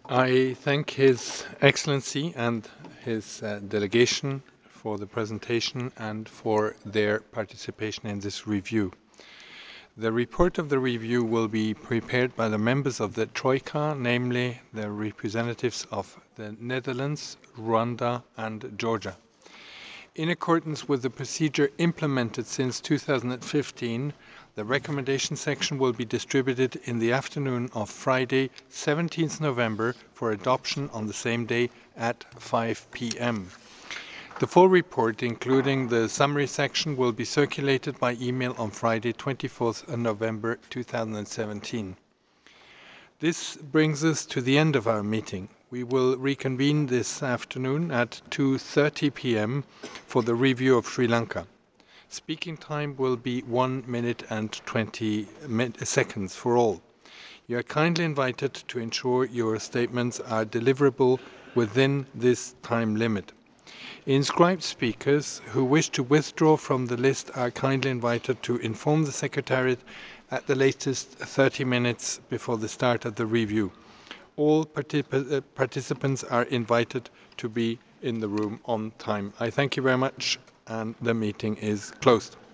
I thank His Excellency and his delegation for the presentation and for their participation in this review. The report of the review will be prepared by the members of the Troika, namely the representatives of the Netherlands, Rwanda, and Georgia. In accordance with the procedure implemented since 2015, the recommendation section will be distributed in the afternoon of Friday, 17th November, for adoption on the same day at 5 p.m. The full report, including the summary section, will be circulated by email on Friday, 24th November 2017. This brings us to the end of our meeting. We will reconvene this afternoon at 2:30 p.m. for the review of Sri Lanka. Speaking time will be 1 minute and 20 seconds for all. You are kindly invited to ensure your statements are deliverable within this time limit. Inscribed speakers who wish to withdraw from the list are kindly invited to inform the Secretariat at the latest 30 minutes before the start of the review. All participants are invited to be in the room on time. I thank you very much, and the meeting is closed.